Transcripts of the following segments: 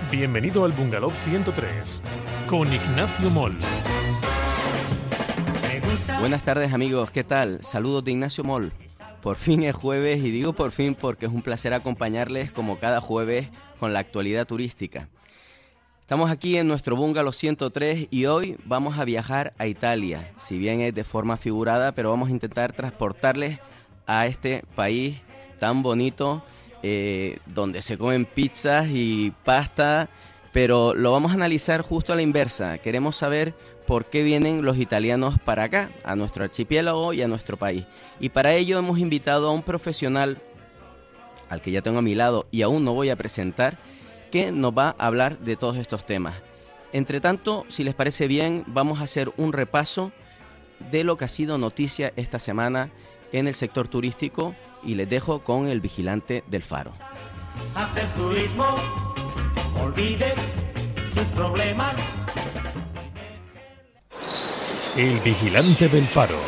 Bienvenido al Bungalow 103 con Ignacio Moll. Buenas tardes amigos, ¿qué tal? Saludos de Ignacio Moll. Por fin es jueves y digo por fin porque es un placer acompañarles como cada jueves con la actualidad turística. Estamos aquí en nuestro Bungalow 103 y hoy vamos a viajar a Italia. Si bien es de forma figurada, pero vamos a intentar transportarles a este país tan bonito, donde se comen pizzas y pasta, pero lo vamos a analizar justo a la inversa. Queremos saber por qué vienen los italianos para acá, a nuestro archipiélago y a nuestro país. Y para ello hemos invitado a un profesional al que ya tengo a mi lado y aún no voy a presentar, que nos va a hablar de todos estos temas. Entre tanto, si les parece bien, vamos a hacer un repaso de lo que ha sido noticia esta semana en el sector turístico y les dejo con el vigilante del Faro. Hacer turismo, olvide sus problemas. El vigilante del Faro.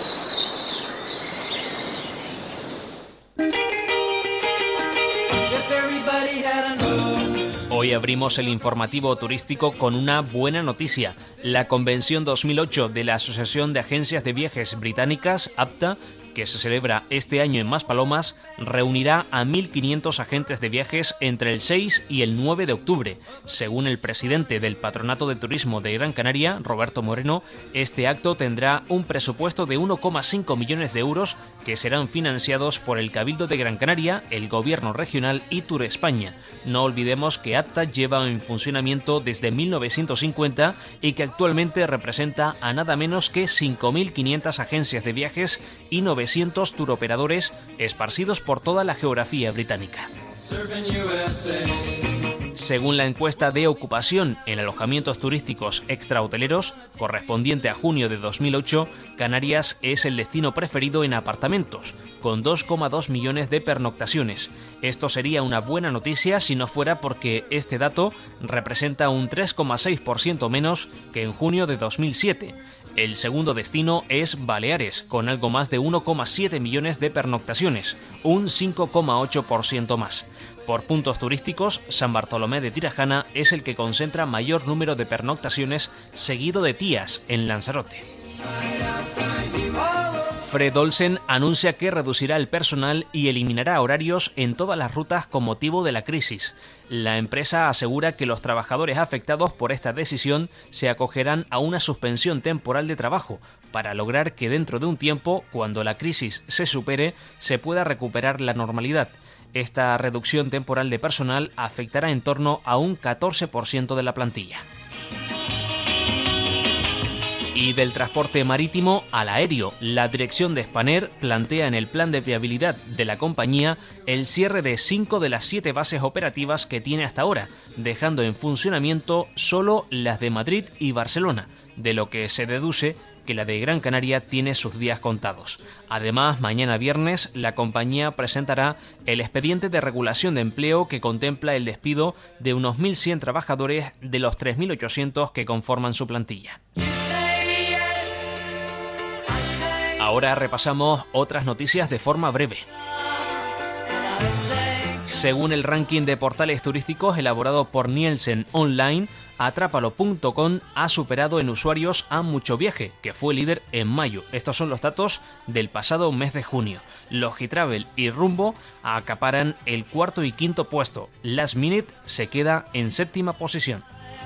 Hoy abrimos el informativo turístico con una buena noticia. La Convención 2008 de la Asociación de Agencias de Viajes Británicas, APTA, que se celebra este año en Maspalomas, reunirá a 1.500 agentes de viajes entre el 6 y el 9 de octubre. Según el presidente del Patronato de Turismo de Gran Canaria, Roberto Moreno, este acto tendrá un presupuesto de 1,5 millones de euros que serán financiados por el Cabildo de Gran Canaria, el Gobierno Regional y Tour España. No olvidemos que APTA lleva en funcionamiento desde 1950 y que actualmente representa a nada menos que 5.500 agencias de viajes y 900 turoperadores esparcidos por toda la geografía británica. Según la encuesta de ocupación en alojamientos turísticos extrahoteleros, correspondiente a junio de 2008, Canarias es el destino preferido en apartamentos, con 2,2 millones de pernoctaciones. Esto sería una buena noticia si no fuera porque este dato representa un 3,6% menos que en junio de 2007. El segundo destino es Baleares, con algo más de 1,7 millones de pernoctaciones, un 5,8% más. Por puntos turísticos, San Bartolomé de Tirajana es el que concentra mayor número de pernoctaciones, seguido de Tías, en Lanzarote. Fred Olsen anuncia que reducirá el personal y eliminará horarios en todas las rutas con motivo de la crisis. La empresa asegura que los trabajadores afectados por esta decisión se acogerán a una suspensión temporal de trabajo para lograr que dentro de un tiempo, cuando la crisis se supere, se pueda recuperar la normalidad. Esta reducción temporal de personal afectará en torno a un 14% de la plantilla. Y del transporte marítimo al aéreo, la dirección de Spanair plantea en el plan de viabilidad de la compañía el cierre de 5 de las 7 bases operativas que tiene hasta ahora, dejando en funcionamiento solo las de Madrid y Barcelona, de lo que se deduce que la de Gran Canaria tiene sus días contados. Además, mañana viernes, la compañía presentará el expediente de regulación de empleo que contempla el despido de unos 1.100 trabajadores de los 3.800 que conforman su plantilla. Ahora repasamos otras noticias de forma breve. Según el ranking de portales turísticos elaborado por Nielsen Online, Atrápalo.com ha superado en usuarios a Muchoviaje, que fue líder en mayo. Estos son los datos del pasado mes de junio. Logitravel y Rumbo acaparan el cuarto y quinto puesto. Last Minute se queda en séptima posición.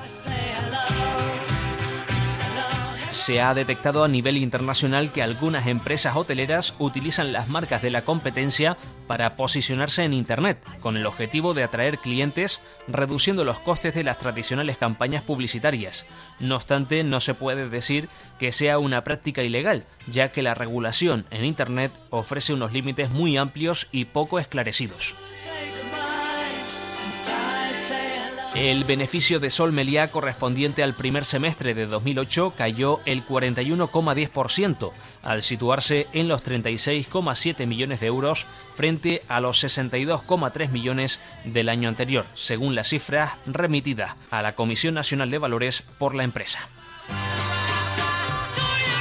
Se ha detectado a nivel internacional que algunas empresas hoteleras utilizan las marcas de la competencia para posicionarse en Internet, con el objetivo de atraer clientes, reduciendo los costes de las tradicionales campañas publicitarias. No obstante, no se puede decir que sea una práctica ilegal, ya que la regulación en Internet ofrece unos límites muy amplios y poco esclarecidos. El beneficio de Sol Meliá correspondiente al primer semestre de 2008 cayó el 41,10%, al situarse en los 36,7 millones de euros frente a los 62,3 millones del año anterior, según las cifras remitidas a la Comisión Nacional de Valores por la empresa.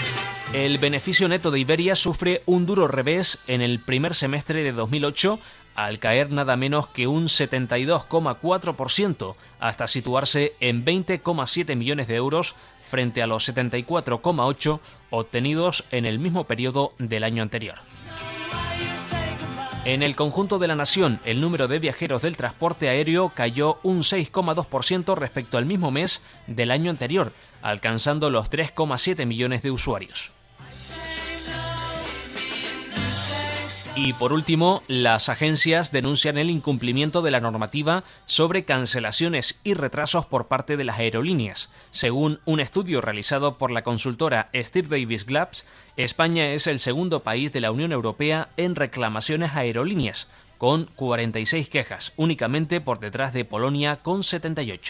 El beneficio neto de Iberia sufre un duro revés en el primer semestre de 2008 al caer nada menos que un 72,4%, hasta situarse en 20,7 millones de euros frente a los 74,8 obtenidos en el mismo periodo del año anterior. En el conjunto de la nación, el número de viajeros del transporte aéreo cayó un 6,2% respecto al mismo mes del año anterior, alcanzando los 3,7 millones de usuarios. Y por último, las agencias denuncian el incumplimiento de la normativa sobre cancelaciones y retrasos por parte de las aerolíneas. Según un estudio realizado por la consultora Stir Davis Labs, España es el segundo país de la Unión Europea en reclamaciones a aerolíneas, con 46 quejas, únicamente por detrás de Polonia con 78.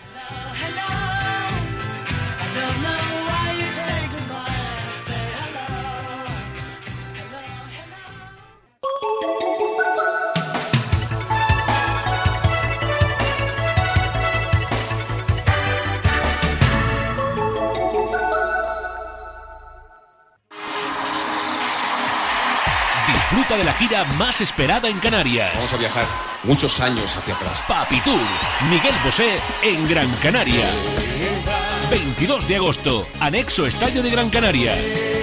Disfruta de la gira más esperada en Canarias. Vamos a viajar muchos años hacia atrás. Papi Tour, Miguel Bosé en Gran Canaria. 22 de agosto, anexo Estadio de Gran Canaria.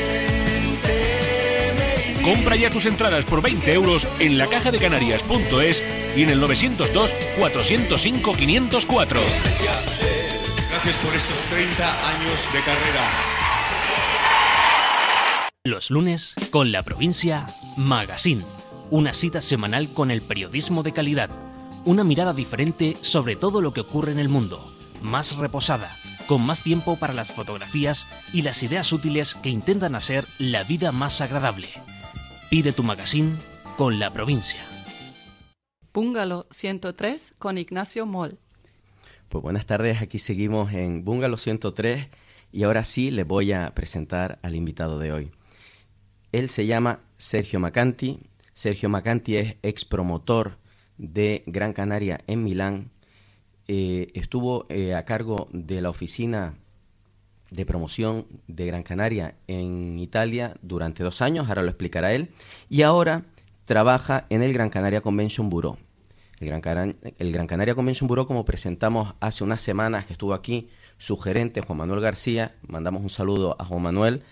Compra ya tus entradas por 20 euros en lacajadecanarias.es y en el 902 405 504. Gracias por estos 30 años de carrera. Los lunes, con La Provincia Magazine. Una cita semanal con el periodismo de calidad. Una mirada diferente sobre todo lo que ocurre en el mundo. Más reposada, con más tiempo para las fotografías y las ideas útiles que intentan hacer la vida más agradable. Pide tu magazine con La Provincia. Bungalow 103 con Ignacio Moll. Pues buenas tardes, aquí seguimos en Bungalow 103 y ahora sí les voy a presentar al invitado de hoy. Él se llama Sergio Macanti. Sergio Macanti es ex promotor de Gran Canaria en Milán. Estuvo a cargo de la oficina de promoción de Gran Canaria en Italia durante 2 años, ahora lo explicará él, y ahora trabaja en el Gran Canaria Convention Bureau. El Gran Canaria Convention Bureau, como presentamos hace unas semanas que estuvo aquí, su gerente Juan Manuel García, mandamos un saludo a Juan Manuel,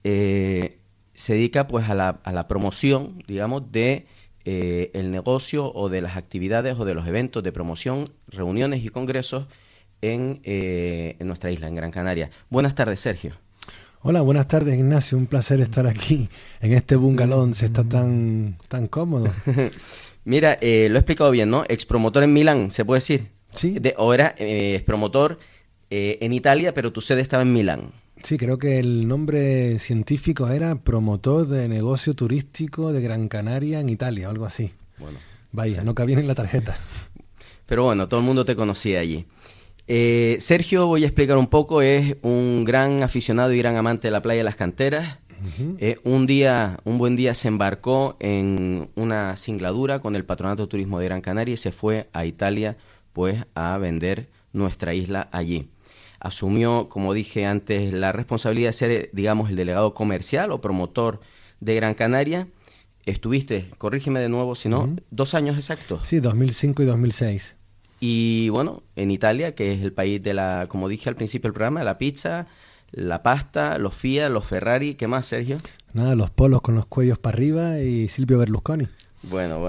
se dedica pues a la promoción, digamos, de el negocio o de las actividades o de los eventos de promoción, reuniones y congresos en nuestra isla, en Gran Canaria. Buenas tardes, Sergio. Hola, buenas tardes, Ignacio. Un placer estar aquí en este bungalow donde se está tan cómodo. Mira, lo he explicado bien, ¿no? Expromotor en Milán, ¿se puede decir? Sí. O era expromotor en Italia, pero tu sede estaba en Milán. Sí, creo que el nombre científico era promotor de negocio turístico de Gran Canaria en Italia, o algo así. Bueno, vaya, no cabía en la tarjeta. Pero bueno, todo el mundo te conocía allí. Sergio, voy a explicar un poco, es un gran aficionado y gran amante de la playa de las canteras. Uh-huh. Un buen día se embarcó en una singladura con el Patronato de Turismo de Gran Canaria y se fue a Italia pues a vender nuestra isla allí. Asumió, como dije antes, la responsabilidad de ser, digamos, el delegado comercial o promotor de Gran Canaria. Estuviste, corrígeme de nuevo, si no, uh-huh. 2 años exactos. Sí, 2005 y 2006. Y bueno, en Italia, que es el país de la, como dije al principio del programa, la pizza, la pasta, los Fiat, los Ferrari. ¿Qué más, Sergio? Nada, los polos con los cuellos para arriba y Silvio Berlusconi. Bueno.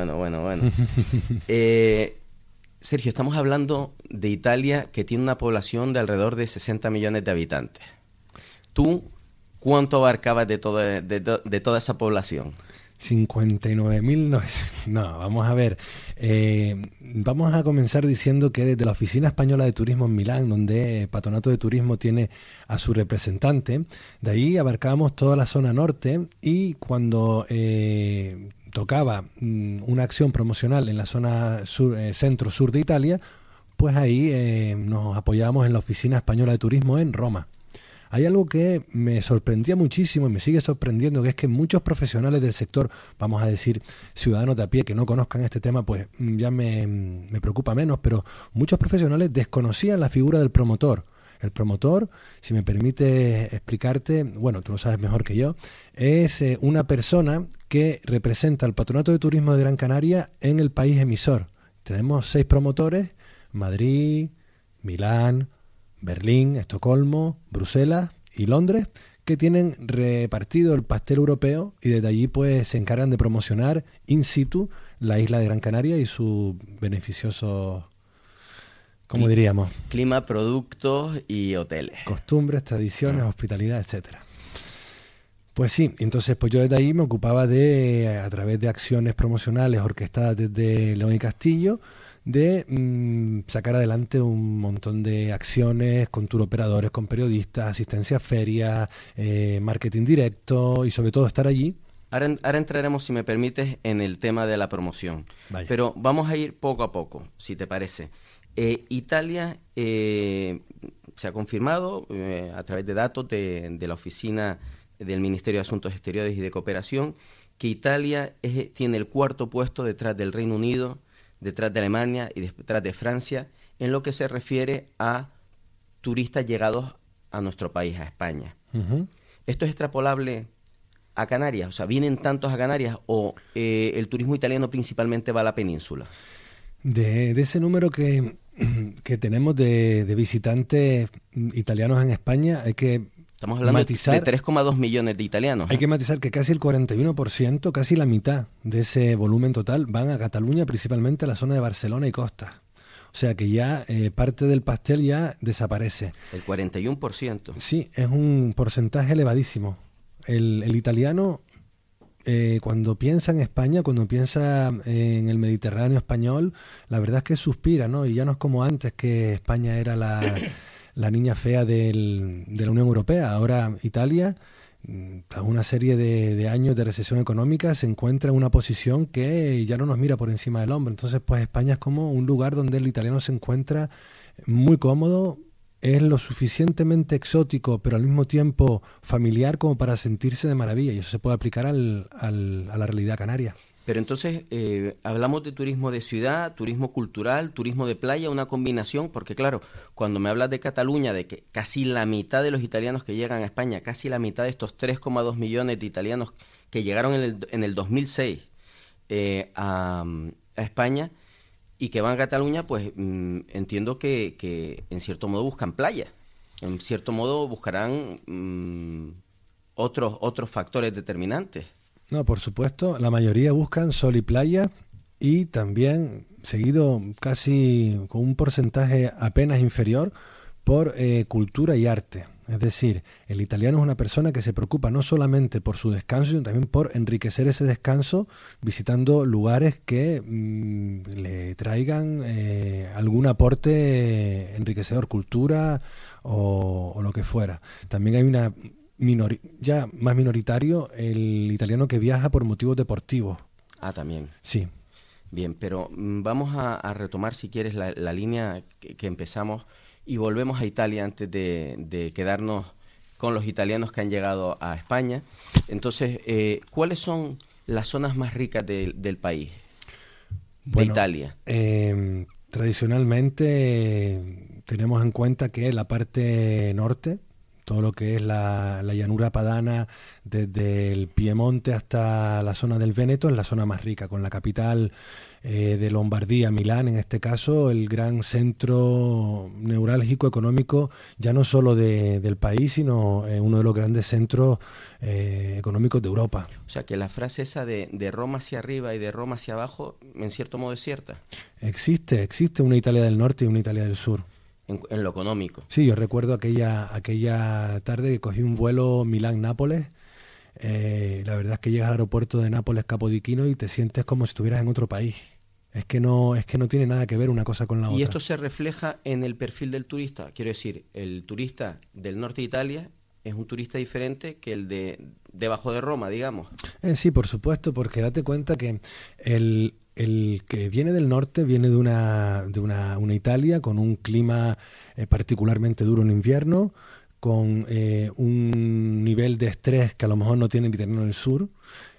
Sergio, estamos hablando de Italia, que tiene una población de alrededor de 60 millones de habitantes. ¿Tú cuánto abarcabas de toda esa población? 59.000, no, vamos a ver. Vamos a comenzar diciendo que desde la Oficina Española de Turismo en Milán, donde Patronato de Turismo tiene a su representante, de ahí abarcábamos toda la zona norte y cuando tocaba una acción promocional en la zona centro-sur de Italia, pues ahí nos apoyábamos en la Oficina Española de Turismo en Roma. Hay algo que me sorprendía muchísimo y me sigue sorprendiendo, que es que muchos profesionales del sector, vamos a decir ciudadanos de a pie que no conozcan este tema, pues ya me preocupa menos, pero muchos profesionales desconocían la figura del promotor. El promotor, si me permite explicarte, bueno, tú lo sabes mejor que yo, es una persona que representa al Patronato de Turismo de Gran Canaria en el país emisor. Tenemos 6 promotores: Madrid, Milán, Berlín, Estocolmo, Bruselas y Londres, que tienen repartido el pastel europeo y desde allí pues se encargan de promocionar in situ la isla de Gran Canaria y sus beneficiosos, ¿cómo diríamos? Clima, productos y hoteles. Costumbres, tradiciones, hospitalidad, etcétera. Pues sí, entonces pues yo desde ahí me ocupaba de, a través de acciones promocionales orquestadas desde León y Castillo, de sacar adelante un montón de acciones con tour operadores, con periodistas, asistencia a ferias, marketing directo y sobre todo estar allí. Ahora entraremos, si me permites, en el tema de la promoción. Vaya. Pero vamos a ir poco a poco, si te parece. Italia se ha confirmado a través de datos de la oficina del Ministerio de Asuntos Exteriores y de Cooperación que Italia tiene el 4º puesto detrás del Reino Unido, detrás de Alemania y detrás de Francia, en lo que se refiere a turistas llegados a nuestro país, a España. Uh-huh. ¿Esto es extrapolable a Canarias? O sea, ¿vienen tantos a Canarias o el turismo italiano principalmente va a la península? De ese número que tenemos de visitantes italianos en España, hay que Estamos hablando matizar, de 3,2 millones de italianos. Hay que matizar que casi el 41%, casi la mitad de ese volumen total van a Cataluña, principalmente a la zona de Barcelona y Costa. O sea que ya parte del pastel ya desaparece. El 41%. Sí, es un porcentaje elevadísimo. El italiano, cuando piensa en España, cuando piensa en el Mediterráneo español, la verdad es que suspira, ¿no? Y ya no es como antes, que España era la niña fea de la Unión Europea. Ahora Italia, tras una serie de años de recesión económica, se encuentra en una posición que ya no nos mira por encima del hombro. Entonces, pues España es como un lugar donde el italiano se encuentra muy cómodo, es lo suficientemente exótico, pero al mismo tiempo familiar como para sentirse de maravilla. Y eso se puede aplicar a la realidad canaria. Pero entonces, hablamos de turismo de ciudad, turismo cultural, turismo de playa, una combinación, porque claro, cuando me hablas de Cataluña, de que casi la mitad de los italianos que llegan a España, casi la mitad de estos 3,2 millones de italianos que llegaron en el 2006 a España y que van a Cataluña, pues entiendo que en cierto modo buscan playa, en cierto modo buscarán otros factores determinantes. No, por supuesto, la mayoría buscan sol y playa y también, seguido casi con un porcentaje apenas inferior, por cultura y arte. Es decir, el italiano es una persona que se preocupa no solamente por su descanso, sino también por enriquecer ese descanso visitando lugares que le traigan algún aporte enriquecedor, cultura o lo que fuera. También hay una ya más minoritario el italiano que viaja por motivos deportivos. Ah, también. Sí. Bien, pero vamos a retomar, si quieres, la línea que empezamos y volvemos a Italia antes de quedarnos con los italianos que han llegado a España. Entonces, ¿cuáles son las zonas más ricas del país, de Italia? Tradicionalmente tenemos en cuenta que la parte norte, todo lo que es la llanura padana, desde el Piemonte hasta la zona del Véneto, es la zona más rica, con la capital de Lombardía, Milán, en este caso, el gran centro neurálgico económico, ya no solo del país, sino uno de los grandes centros económicos de Europa. O sea, que la frase esa de Roma hacia arriba y de Roma hacia abajo, en cierto modo es cierta. Existe una Italia del norte y una Italia del sur. En lo económico. Sí, yo recuerdo aquella tarde que cogí un vuelo Milán-Nápoles. La verdad es que llegas al aeropuerto de Nápoles Capodichino y te sientes como si estuvieras en otro país. Es que no tiene nada que ver una cosa con la otra. Y esto se refleja en el perfil del turista. Quiero decir, el turista del norte de Italia es un turista diferente que el debajo de Roma, digamos. Sí, por supuesto, porque date cuenta que el que viene del norte viene de una Italia con un clima particularmente duro en invierno, con un nivel de estrés que a lo mejor no tiene el italiano del sur,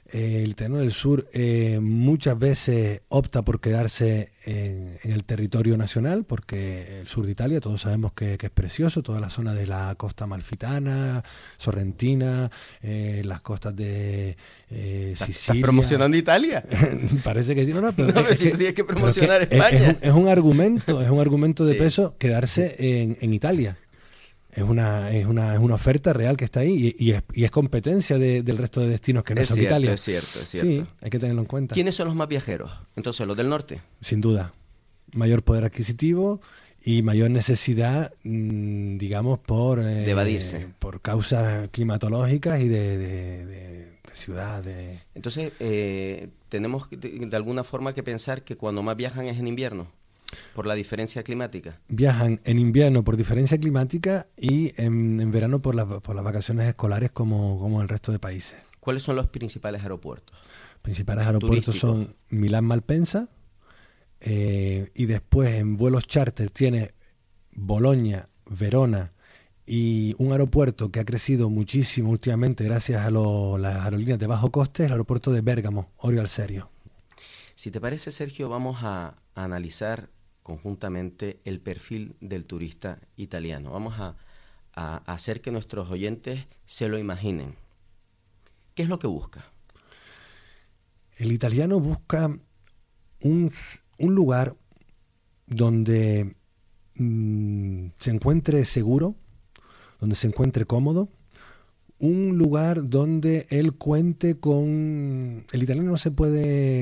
El italiano del sur muchas veces opta por quedarse en el territorio nacional, porque el sur de Italia todos sabemos que es precioso, toda la zona de la costa amalfitana, sorrentina, las costas de Sicilia. ¿Estás promocionando Italia? Parece que sí, no, pero no, pero si tienes que promocionar España. Es un argumento de peso quedarse en Italia. Es una oferta real que está ahí y es competencia del resto de destinos que no son Italia. Es cierto. Sí, hay que tenerlo en cuenta. ¿Quiénes son los más viajeros? Entonces, los del norte. Sin duda. Mayor poder adquisitivo y mayor necesidad, digamos, de evadirse. Por causas climatológicas y de ciudad. Entonces, tenemos de alguna forma que pensar que cuando más viajan es en invierno. ¿Por la diferencia climática? Viajan en invierno por diferencia climática y en verano por las vacaciones escolares como el resto de países. ¿Cuáles son los principales aeropuertos? Principales aeropuertos son Milán-Malpensa y después en vuelos charter tiene Bolonia, Verona y un aeropuerto que ha crecido muchísimo últimamente gracias a las aerolíneas de bajo coste, el aeropuerto de Bérgamo, Orio al Serio. Si te parece, Sergio, vamos a analizar conjuntamente el perfil del turista italiano. Vamos a hacer que nuestros oyentes se lo imaginen. ¿Qué es lo que busca? El italiano busca un lugar donde se encuentre seguro, donde se encuentre cómodo, un lugar donde él cuente con... El italiano no se puede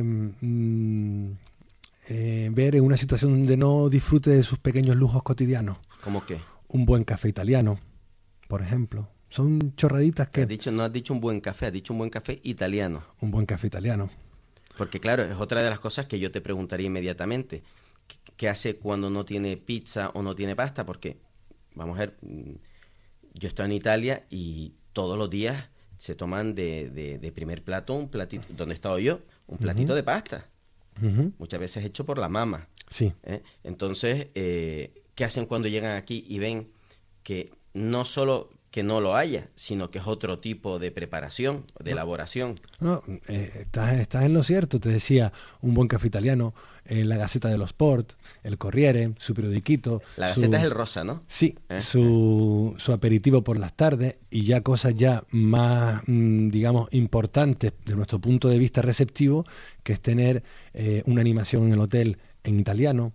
ver en una situación donde no disfrute de sus pequeños lujos cotidianos. ¿Cómo qué? Un buen café italiano, por ejemplo. Son chorraditas que... No has dicho un buen café, has dicho un buen café italiano. Un buen café italiano. Porque claro, es otra de las cosas que yo te preguntaría inmediatamente. ¿Qué hace cuando no tiene pizza o no tiene pasta? Porque, vamos a ver, yo estoy en Italia y todos los días se toman de primer plato un platito, donde he estado yo, un platito de pasta. Muchas veces hecho por la mamá. Sí. Entonces, ¿qué hacen cuando llegan aquí y ven que no solo que no lo haya, sino que es otro tipo de preparación, de elaboración? No, estás en lo cierto. Te decía, un buen café italiano, la Gazzetta dello Sport, el Corriere, su periodiquito. La Gazzetta es el rosa, ¿no? Sí, su aperitivo por las tardes y ya cosas ya más, digamos, importantes de nuestro punto de vista receptivo, que es tener una animación en el hotel en italiano,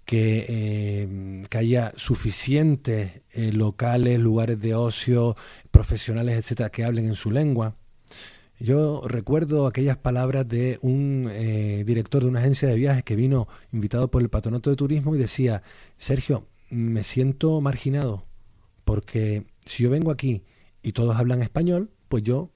que haya suficientes locales, lugares de ocio, profesionales, etcétera, que hablen en su lengua. Yo recuerdo aquellas palabras de un director de una agencia de viajes que vino invitado por el Patronato de Turismo y decía: Sergio, me siento marginado porque si yo vengo aquí y todos hablan español, pues yo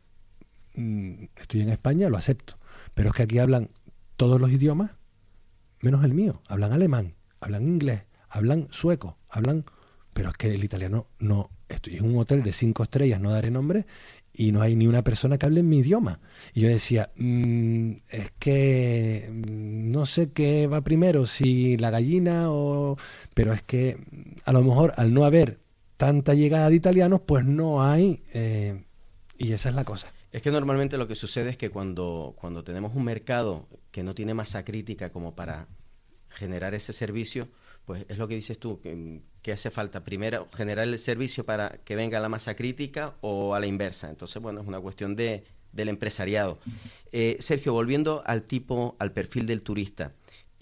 estoy en España, lo acepto, pero es que aquí hablan todos los idiomas menos el mío, hablan alemán, hablan inglés, hablan sueco, pero es que el italiano no. Estoy en un hotel de 5 estrellas, no daré nombre, y no hay ni una persona que hable en mi idioma. Y yo decía, es que no sé qué va primero, si la gallina o... Pero es que a lo mejor al no haber tanta llegada de italianos, pues no hay, y esa es la cosa. Es que normalmente lo que sucede es que cuando tenemos un mercado que no tiene masa crítica como para generar ese servicio, pues es lo que dices tú, que hace falta primero generar el servicio para que venga la masa crítica o a la inversa. Entonces, bueno, es una cuestión del empresariado. Sergio, volviendo al perfil del turista,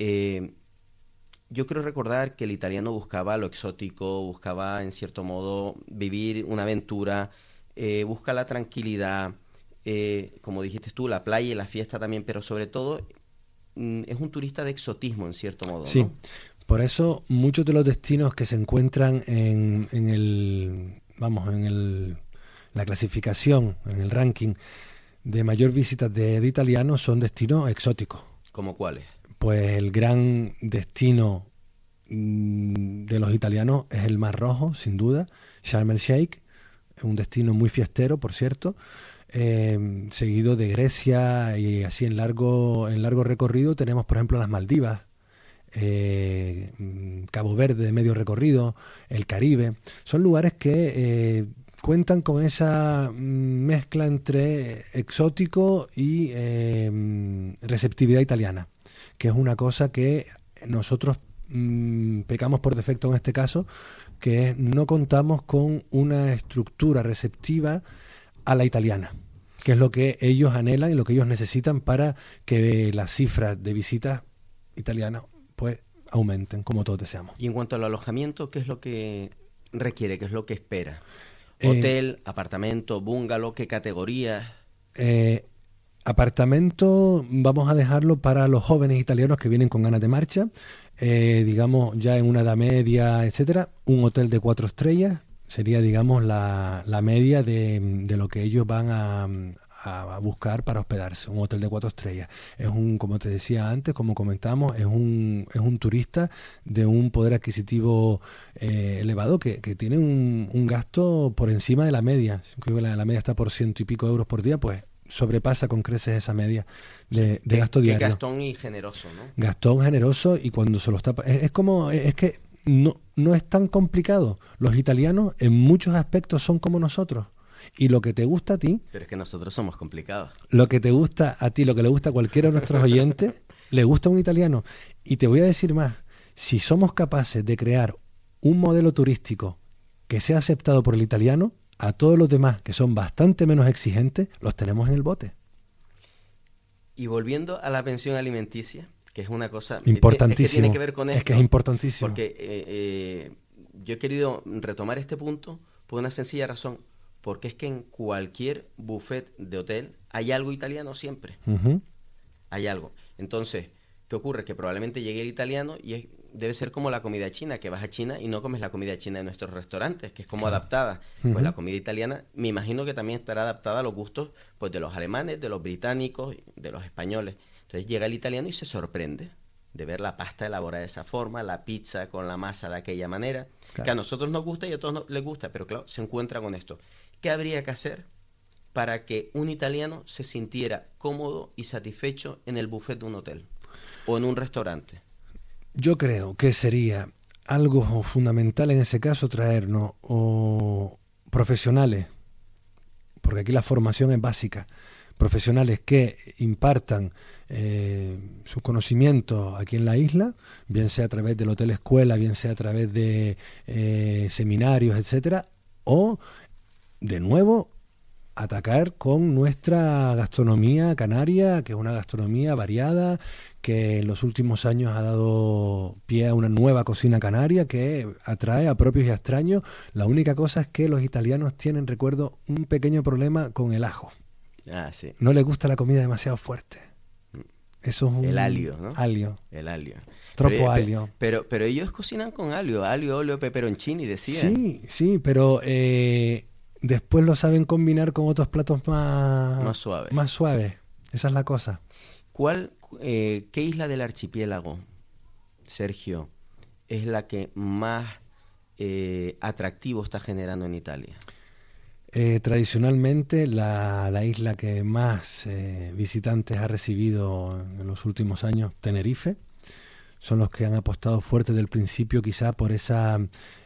yo creo recordar que el italiano buscaba lo exótico, buscaba en cierto modo vivir una aventura, busca la tranquilidad, como dijiste tú, la playa y la fiesta también, pero sobre todo es un turista de exotismo en cierto modo, sí, ¿no? Por eso muchos de los destinos que se encuentran en la clasificación, en el ranking de mayor visitas de italianos son destinos exóticos. ¿Cómo cuáles? Pues el gran destino de los italianos es el Mar Rojo, sin duda, Sharm el Sheikh, un destino muy fiestero, por cierto, seguido de Grecia, y así en largo recorrido tenemos, por ejemplo, las Maldivas, Cabo Verde de medio recorrido, el Caribe. Son lugares que cuentan con esa mezcla entre exótico y receptividad italiana, que es una cosa que nosotros pecamos por defecto en este caso, que es no contamos con una estructura receptiva a la italiana, que es lo que ellos anhelan y lo que ellos necesitan para que las cifras de visitas italianas pues aumenten, como todos deseamos. Y en cuanto al alojamiento, ¿qué es lo que requiere? ¿Qué es lo que espera? ¿Hotel, apartamento, bungalow? ¿Qué categorías? Apartamento vamos a dejarlo para los jóvenes italianos que vienen con ganas de marcha, digamos ya en una edad media, etcétera. Un hotel de 4 estrellas sería, digamos, la media de lo que ellos van a buscar para hospedarse. Un hotel de 4 estrellas. Es como te decía antes, como comentamos, es un turista de un poder adquisitivo elevado que tiene un gasto por encima de la media. Creo que la media está por 100 y pico euros por día, pues sobrepasa con creces esa media de gasto diario. Es Gastón y generoso, ¿no? Gastón generoso, y cuando se lo está... Es que no es tan complicado. Los italianos en muchos aspectos son como nosotros. Y lo que te gusta a ti... Pero es que nosotros somos complicados. Lo que te gusta a ti, lo que le gusta a cualquiera de nuestros oyentes, le gusta a un italiano. Y te voy a decir más. Si somos capaces de crear un modelo turístico que sea aceptado por el italiano, a todos los demás, que son bastante menos exigentes, los tenemos en el bote. Y volviendo a la pensión alimenticia, que es una cosa... Importantísimo. Es que tiene que ver con esto. Es que es importantísimo. Porque yo he querido retomar este punto por una sencilla razón. Porque es que en cualquier buffet de hotel hay algo italiano siempre. Uh-huh. Hay algo. Entonces, ¿qué ocurre? Que probablemente llegue el italiano y debe ser como la comida china, que vas a China y no comes la comida china de nuestros restaurantes, que es como adaptada. Uh-huh. Pues la comida italiana, me imagino que también estará adaptada a los gustos pues de los alemanes, de los británicos, de los españoles. Entonces llega el italiano y se sorprende de ver la pasta elaborada de esa forma, la pizza con la masa de aquella manera, claro, que a nosotros nos gusta y a todos les gusta, pero claro, se encuentra con esto. ¿Qué habría que hacer para que un italiano se sintiera cómodo y satisfecho en el buffet de un hotel o en un restaurante? Yo creo que sería algo fundamental en ese caso traernos profesionales, porque aquí la formación es básica, profesionales que impartan sus conocimientos aquí en la isla, bien sea a través del hotel escuela, bien sea a través de seminarios, etcétera, o de nuevo atacar con nuestra gastronomía canaria, que es una gastronomía variada, que en los últimos años ha dado pie a una nueva cocina canaria que atrae a propios y a extraños. La única cosa es que los italianos tienen, recuerdo, un pequeño problema con el ajo. Ah, sí. No les gusta la comida demasiado fuerte. Eso es un... El alio, ¿no? Alio. El alio. Troppo alio. Pero ellos cocinan con alio, olio, peperoncini, decía. Sí, pero después lo saben combinar con otros platos más suaves. Esa es la cosa. ¿Qué isla del archipiélago, Sergio, es la que más atractivo está generando en Italia? Tradicionalmente la isla que más visitantes ha recibido en los últimos años, Tenerife, son los que han apostado fuerte desde el principio quizá por esa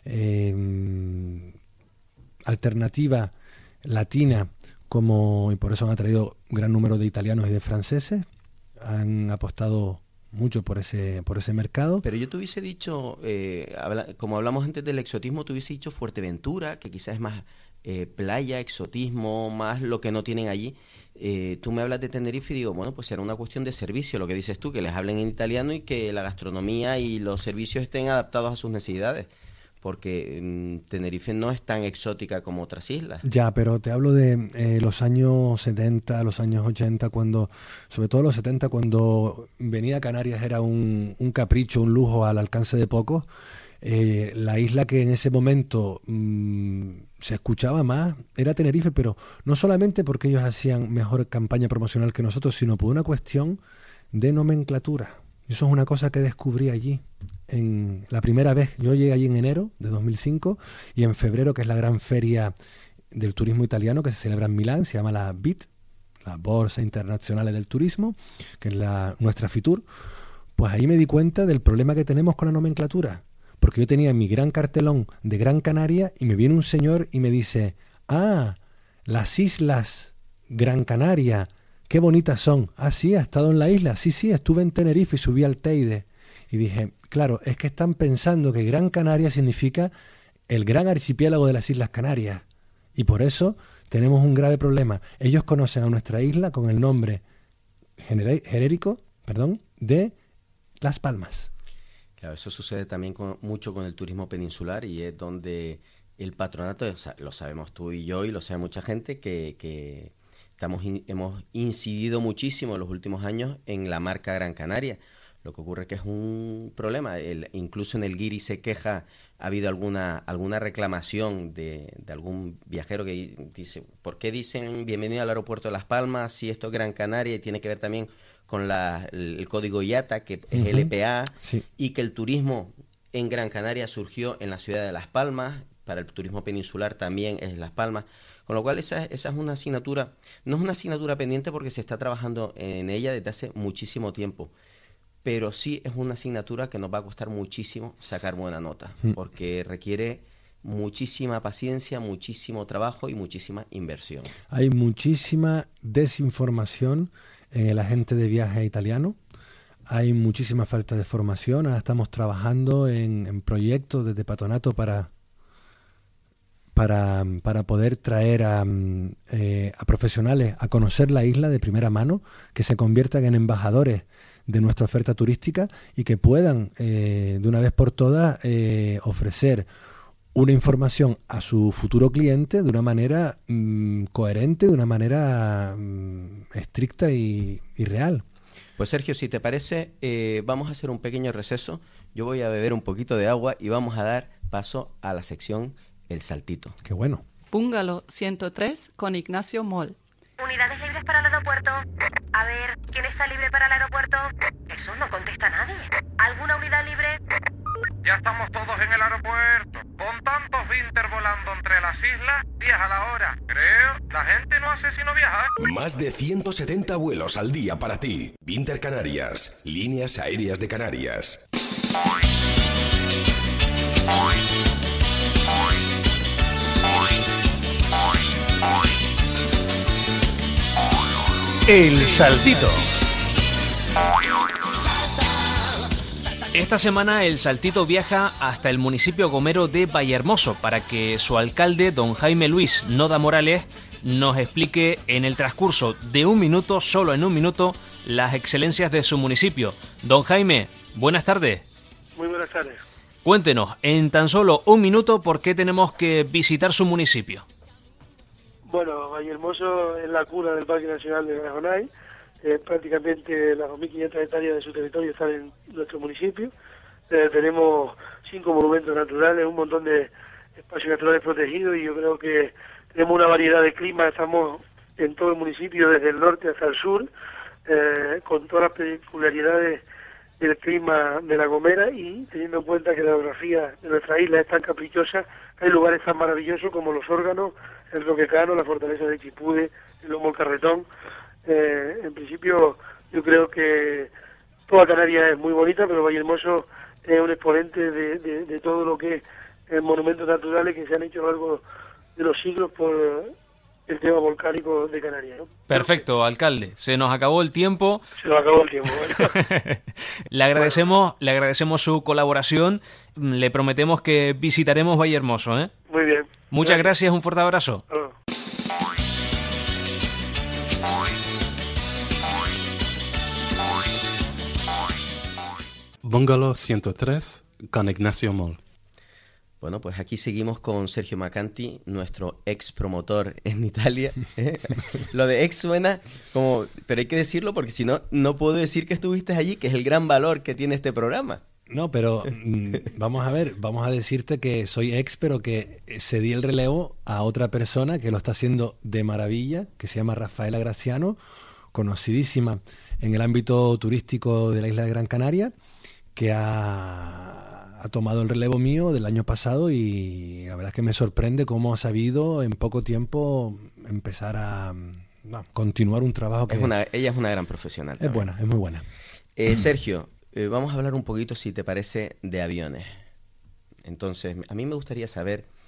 alternativa latina, y por eso han atraído gran número de italianos y de franceses. Han apostado mucho por ese mercado. Pero yo te hubiese dicho, como hablamos antes del exotismo, te hubiese dicho Fuerteventura, que quizás es más playa, exotismo, más lo que no tienen allí. Tú me hablas de Tenerife y digo, bueno, pues será una cuestión de servicio, lo que dices tú, que les hablen en italiano y que la gastronomía y los servicios estén adaptados a sus necesidades. Porque Tenerife no es tan exótica como otras islas. Ya, pero te hablo de los años 70, los años 80, sobre todo los 70, cuando venir a Canarias era un capricho, un lujo al alcance de pocos. La isla que en ese momento se escuchaba más era Tenerife, pero no solamente porque ellos hacían mejor campaña promocional que nosotros, sino por una cuestión de nomenclatura. Eso es una cosa que descubrí allí. En la primera vez, yo llegué allí en enero de 2005 y en febrero, que es la gran feria del turismo italiano que se celebra en Milán, se llama la BIT, la Borsa Internazionale del Turismo, que es nuestra Fitur, pues ahí me di cuenta del problema que tenemos con la nomenclatura, porque yo tenía mi gran cartelón de Gran Canaria y me viene un señor y me dice, Ah, las islas Gran Canaria, qué bonitas son. Ah, sí, ¿has estado en la isla? Sí, sí, estuve en Tenerife y subí al Teide. Y dije, claro, es que están pensando que Gran Canaria significa el gran archipiélago de las Islas Canarias. Y por eso tenemos un grave problema. Ellos conocen a nuestra isla con el nombre genérico, de Las Palmas. Claro, eso sucede también mucho con el turismo peninsular, y es donde el patronato, o sea, lo sabemos tú y yo y lo sabe mucha gente, que hemos incidido muchísimo en los últimos años en la marca Gran Canaria. Lo que ocurre es que es un problema. Incluso en el Guiri se queja, ha habido alguna reclamación de algún viajero que dice, ¿por qué dicen bienvenido al aeropuerto de Las Palmas si esto es Gran Canaria? Y tiene que ver también con el código IATA, que es LPA, sí. Y que el turismo en Gran Canaria surgió en la ciudad de Las Palmas, para el turismo peninsular también es Las Palmas. Con lo cual esa es una asignatura, no es una asignatura pendiente porque se está trabajando en ella desde hace muchísimo tiempo, pero sí es una asignatura que nos va a costar muchísimo sacar buena nota, porque requiere muchísima paciencia, muchísimo trabajo y muchísima inversión. Hay muchísima desinformación en el agente de viaje italiano, hay muchísima falta de formación. Ahora estamos trabajando en proyectos desde Patronato para poder traer a profesionales a conocer la isla de primera mano, que se conviertan en embajadores de nuestra oferta turística y que puedan de una vez por todas ofrecer una información a su futuro cliente de una manera coherente, de una manera estricta y real. Pues Sergio, si te parece, vamos a hacer un pequeño receso. Yo voy a beber un poquito de agua y vamos a dar paso a la sección El Saltito. ¡Qué bueno! Bungalow 103 con Ignacio Moll. ¿Unidades libres para el aeropuerto? A ver, ¿quién está libre para el aeropuerto? Eso no contesta nadie. ¿Alguna unidad libre? Ya estamos todos en el aeropuerto. Con tantos Vinter volando entre las islas, 10 a la hora. Creo, la gente no hace sino viajar. Más de 170 vuelos al día para ti. Vinter Canarias, líneas aéreas de Canarias. El Saltito. Esta semana El Saltito viaja hasta el municipio gomero de Vallehermoso para que su alcalde, don Jaime Luis Noda Morales, nos explique en el transcurso de un minuto, solo en un minuto, las excelencias de su municipio. Don Jaime, buenas tardes. Muy buenas tardes. Cuéntenos, en tan solo un minuto, ¿por qué tenemos que visitar su municipio? Bueno, Vallehermoso es la cuna del Parque Nacional de Grajonay. Prácticamente las 2.500 hectáreas de su territorio están en nuestro municipio. Tenemos 5 monumentos naturales, un montón de espacios naturales protegidos, y yo creo que tenemos una variedad de climas. Estamos en todo el municipio, desde el norte hasta el sur, con todas las peculiaridades del clima de La Gomera, y teniendo en cuenta que la geografía de nuestra isla es tan caprichosa, hay lugares tan maravillosos como Los Órganos, el Roquecano, la fortaleza de Chipude, el Lomo del Carretón. En principio yo creo que toda Canarias es muy bonita, pero Vallehermoso es un exponente de todo lo que es monumentos naturales que se han hecho a lo largo de los siglos por el tema volcánico de Canarias, ¿no? Perfecto, alcalde. Se nos acabó el tiempo. Se nos acabó el tiempo. Bueno. Le agradecemos su colaboración. Le prometemos que visitaremos Vallehermoso, ¿eh? Muy bien. Muchas gracias, un fuerte abrazo. Bungalow 103 con Ignacio Moll. Bueno, pues aquí seguimos con Sergio Macanti, nuestro ex promotor en Italia. Lo de ex suena como... Pero hay que decirlo porque si no, no puedo decir que estuviste allí, que es el gran valor que tiene este programa. No, pero vamos a ver, vamos a decirte que soy ex, pero que cedí el relevo a otra persona que lo está haciendo de maravilla, que se llama Rafaela Graciano, conocidísima en el ámbito turístico de la isla de Gran Canaria, que ha tomado el relevo mío del año pasado, y la verdad es que me sorprende cómo ha sabido en poco tiempo empezar a continuar un trabajo que... Ella es una gran profesional. Es buena, es muy buena. Sergio, vamos a hablar un poquito, si te parece, de aviones. Entonces, a mí me gustaría saber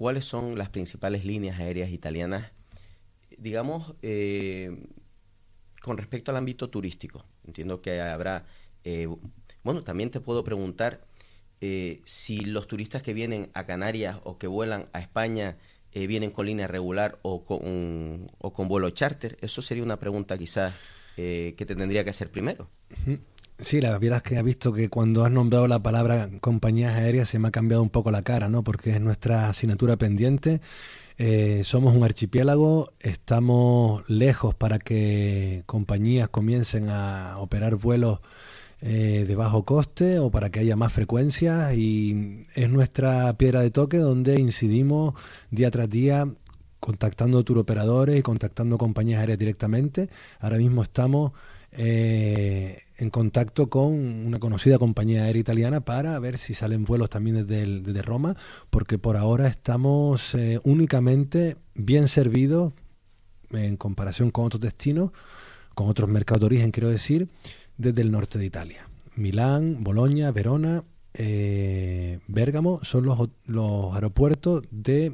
¿cuáles son las principales líneas aéreas italianas, digamos, con respecto al ámbito turístico? Entiendo que habrá... bueno, también te puedo preguntar si los turistas que vienen a Canarias o que vuelan a España vienen con línea regular o con vuelo charter. Eso sería una pregunta quizás que te tendría que hacer primero. Sí, la verdad es que has visto que cuando has nombrado la palabra compañías aéreas se me ha cambiado un poco la cara, ¿no? Porque es nuestra asignatura pendiente. Somos un archipiélago, estamos lejos para que compañías comiencen a operar vuelos de bajo coste o para que haya más frecuencias, y es nuestra piedra de toque donde incidimos día tras día contactando turoperadores y contactando compañías aéreas directamente. Ahora mismo estamos en contacto con una conocida compañía aérea italiana para ver si salen vuelos también desde Roma, porque por ahora estamos únicamente bien servidos en comparación con otros destinos, con otros mercados de origen, quiero decir, desde el norte de Italia. Milán, Bolonia, Verona, Bérgamo son los aeropuertos de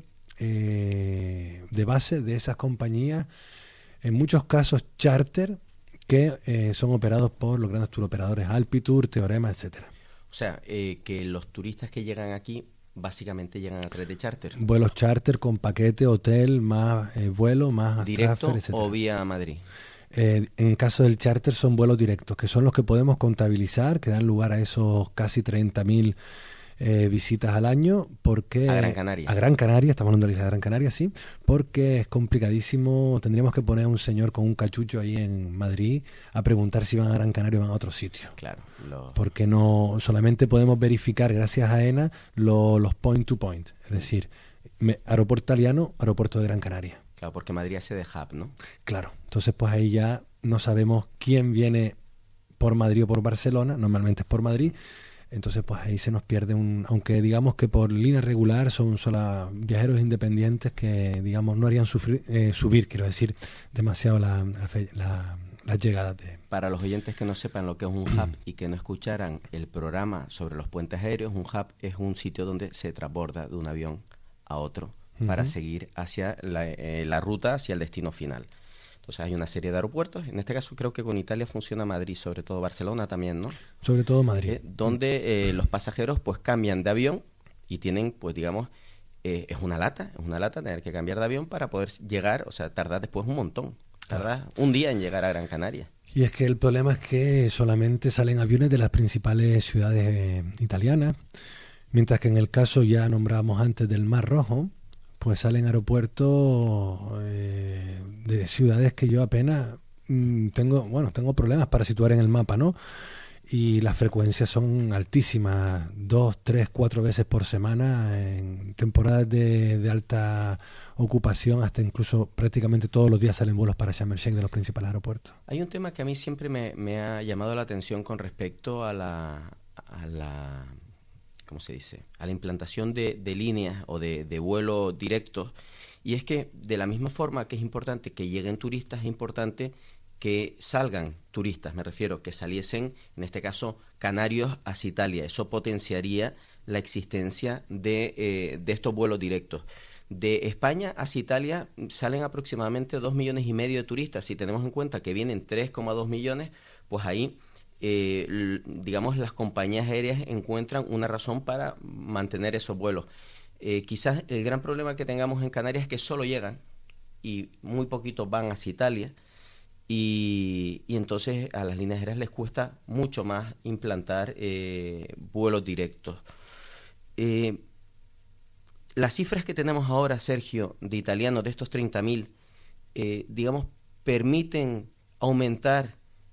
base de esas compañías, en muchos casos charter, que son operados por los grandes turoperadores Alpitour, Teorema, etcétera. O sea, que los turistas que llegan aquí básicamente llegan a través de charter. Vuelos charter con paquete, hotel, más vuelo, más ¿Directo transfer, etcétera. o vía Madrid? En el caso del charter son vuelos directos, que son los que podemos contabilizar, que dan lugar a esos casi 30.000 visitas al año, porque a Gran Canaria. A Gran Canaria, estamos hablando de la isla de Gran Canaria, sí, porque es complicadísimo. Tendríamos que poner a un señor con un cachucho ahí en Madrid a preguntar si van a Gran Canaria o van a otro sitio. Claro. Porque no solamente podemos verificar, gracias a AENA, los point to point, es decir, aeropuerto italiano, aeropuerto de Gran Canaria. Claro, porque Madrid hace de hub, ¿no? Claro, entonces pues ahí ya no sabemos quién viene por Madrid o por Barcelona, normalmente es por Madrid. Entonces pues ahí se nos pierde aunque digamos que por línea regular son solo viajeros independientes que digamos no harían subir, quiero decir, demasiado las llegadas de... Para los oyentes que no sepan lo que es un hub y que no escucharan el programa sobre los puentes aéreos, un hub es un sitio donde se transborda de un avión a otro para seguir hacia la ruta hacia el destino final. Entonces hay una serie de aeropuertos, en este caso creo que con Italia funciona Madrid, sobre todo Barcelona también, ¿no? Sobre todo Madrid. Donde los pasajeros pues cambian de avión y tienen, pues digamos, es una lata tener que cambiar de avión para poder llegar, o sea, tardar después un montón, tardar un día en llegar a Gran Canaria. Y es que el problema es que solamente salen aviones de las principales ciudades italianas, mientras que en el caso ya nombrábamos antes del Mar Rojo, pues salen aeropuertos de ciudades que yo apenas tengo problemas para situar en el mapa, ¿no? Y las frecuencias son altísimas, 2, 3, 4 veces por semana, en temporadas de alta ocupación, hasta incluso prácticamente todos los días salen vuelos para Sharm el Sheikh de los principales aeropuertos. Hay un tema que a mí siempre me ha llamado la atención con respecto a la ¿cómo se dice? A la implantación de líneas o de vuelo directos, y es que de la misma forma que es importante que lleguen turistas, es importante que salgan turistas, me refiero, que saliesen, en este caso, canarios hacia Italia. Eso potenciaría la existencia de estos vuelos directos. De España hacia Italia salen aproximadamente 2,5 millones de turistas. Si tenemos en cuenta que vienen 3,2 millones, pues ahí digamos las compañías aéreas encuentran una razón para mantener esos vuelos. Quizás el gran problema que tengamos en Canarias es que solo llegan y muy poquitos van hacia Italia, y entonces a las líneas aéreas les cuesta mucho más implantar vuelos directos. Las cifras que tenemos ahora, Sergio, de italianos, de estos 30.000, digamos, permiten aumentar,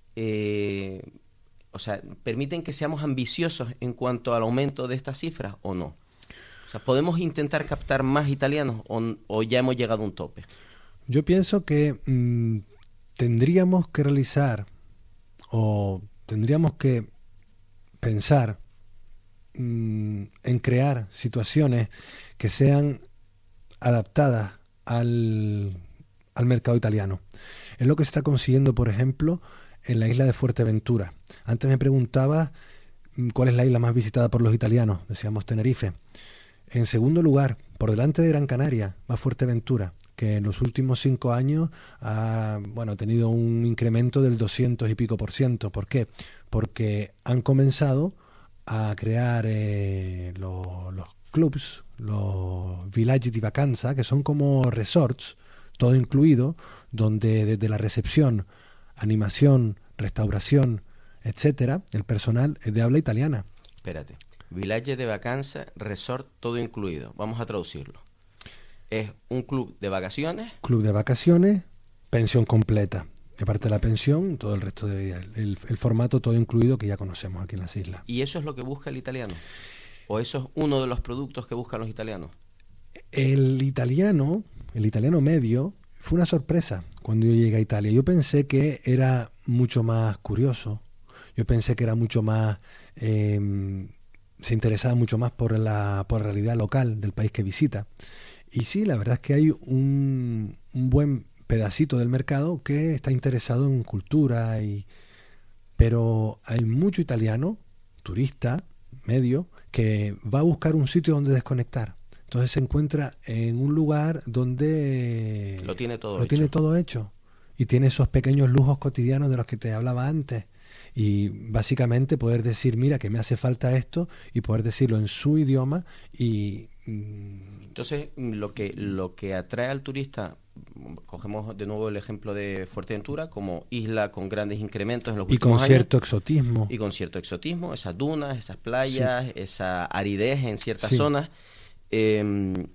o sea, permiten que seamos ambiciosos en cuanto al aumento de estas cifras, ¿o no? O sea, ¿podemos intentar captar más italianos o ya hemos llegado a un tope? Yo pienso que tendríamos que realizar o tendríamos que pensar en crear situaciones que sean adaptadas al mercado italiano. Es lo que se está consiguiendo, por ejemplo, en la isla de Fuerteventura. Antes me preguntaba cuál es la isla más visitada por los italianos. Decíamos Tenerife. En segundo lugar, Por delante de Gran Canaria va Fuerteventura, que en los últimos 5 años ha tenido un incremento del 200 y pico %. ¿Por qué? Porque han comenzado a crear los clubs, los villages de vacanza, que son como resorts, todo incluido, donde desde la recepción, animación, restauración, etcétera, el personal es de habla italiana. Espérate. Village de vacanza, resort, todo incluido. Vamos a traducirlo. Es un club de vacaciones. Club de vacaciones, pensión completa. Aparte de la pensión, todo el resto de el formato todo incluido que ya conocemos aquí en las islas. ¿Y eso es lo que busca el italiano? ¿O eso es uno de los productos que buscan los italianos? El italiano medio, fue una sorpresa cuando yo llegué a Italia. Yo pensé que era mucho más curioso. Yo pensé que era mucho más... se interesaba mucho más por la realidad local del país que visita. Y sí, la verdad es que hay un buen pedacito del mercado que está interesado en cultura, pero hay mucho italiano, turista, medio, que va a buscar un sitio donde desconectar. Entonces se encuentra en un lugar donde lo tiene todo hecho y tiene esos pequeños lujos cotidianos de los que te hablaba antes. Y básicamente poder decir, mira, que me hace falta esto, y poder decirlo en su idioma. Y entonces lo que atrae al turista, cogemos de nuevo el ejemplo de Fuerteventura como isla con grandes incrementos en los últimos años. Y con cierto exotismo, esas dunas, esas playas, esa aridez en ciertas Sí. zonas, que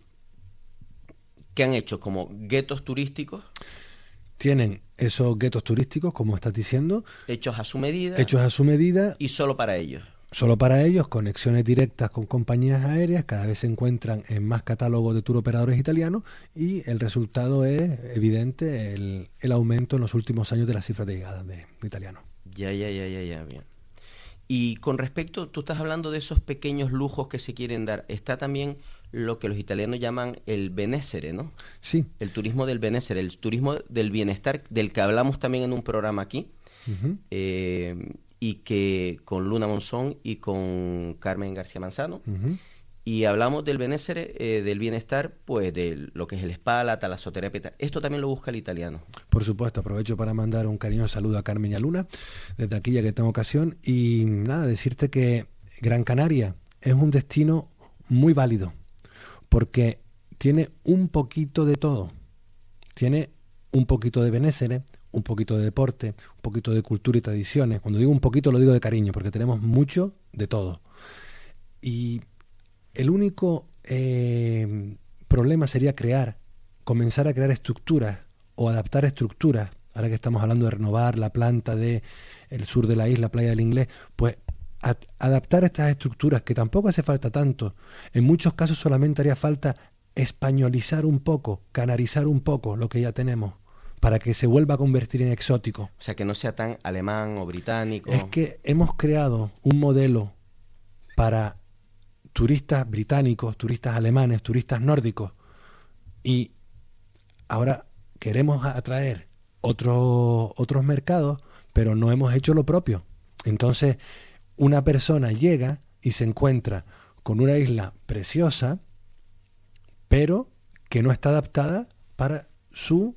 han hecho como guetos turísticos. Tienen esos guetos turísticos, como estás diciendo, hechos a su medida y solo para ellos. Solo para ellos, conexiones directas con compañías aéreas, cada vez se encuentran en más catálogos de tour operadores italianos, y el resultado es evidente, el aumento en los últimos años de las cifras de llegadas de italianos. Ya, bien. Y con respecto, tú estás hablando de esos pequeños lujos que se quieren dar. Está también lo que los italianos llaman el benessere, ¿no? Sí. El turismo del benessere, el turismo del bienestar, del que hablamos también en un programa aquí, y que con Luna Monzón y con Carmen García Manzano, y hablamos del benessere, del bienestar, pues de lo que es el spa, la talasoterapia y tal. Esto también lo busca el italiano. Por supuesto, aprovecho para mandar un cariñoso saludo a Carmen y a Luna, desde aquí ya que tengo ocasión, y nada, decirte que Gran Canaria es un destino muy válido, porque tiene un poquito de todo. Tiene un poquito de benessere, un poquito de deporte, un poquito de cultura y tradiciones. Cuando digo un poquito lo digo de cariño, porque tenemos mucho de todo. Y el único problema sería comenzar a crear estructuras o adaptar estructuras. Ahora que estamos hablando de renovar la planta del sur de la isla, Playa del Inglés, pues adaptar estas estructuras, que tampoco hace falta tanto. En muchos casos solamente haría falta españolizar un poco, canarizar un poco lo que ya tenemos, para que se vuelva a convertir en exótico. O sea, que no sea tan alemán o británico. Es que hemos creado un modelo para turistas británicos, turistas alemanes, turistas nórdicos, y ahora queremos atraer otros mercados, pero no hemos hecho lo propio. Entonces, una persona llega y se encuentra con una isla preciosa, pero que no está adaptada para su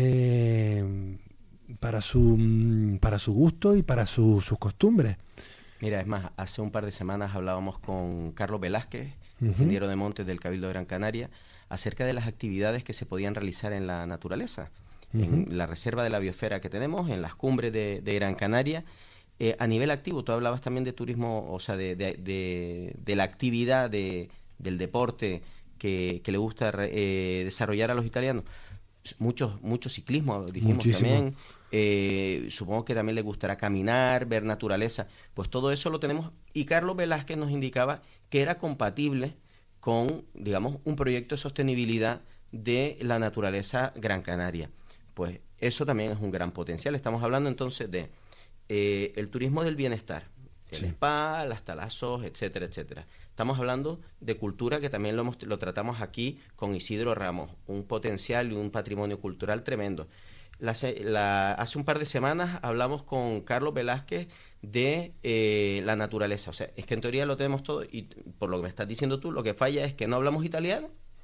gusto y para sus costumbres. Mira, es más, hace un par de semanas hablábamos con Carlos Velázquez, ingeniero de montes del Cabildo de Gran Canaria, acerca de las actividades que se podían realizar en la naturaleza, en la reserva de la biosfera que tenemos, en las cumbres de Gran Canaria. A nivel activo, tú hablabas también de turismo, o sea, de la actividad del deporte que le gusta desarrollar a los italianos. Mucho ciclismo, dijimos. Muchísimo. También. Supongo que también les gustará caminar, ver naturaleza. Pues todo eso lo tenemos. Y Carlos Velázquez nos indicaba que era compatible con, digamos, un proyecto de sostenibilidad de la naturaleza Gran Canaria. Pues eso también es un gran potencial. Estamos hablando entonces de el turismo del bienestar, el spa, las talazos, etcétera, etcétera. Estamos hablando de cultura, que también lo tratamos aquí con Isidro Ramos, un potencial y un patrimonio cultural tremendo. Hace un par de semanas hablamos con Carlos Velázquez de la naturaleza. O sea, es que en teoría lo tenemos todo, y por lo que me estás diciendo tú, lo que falla es que no hablamos italiano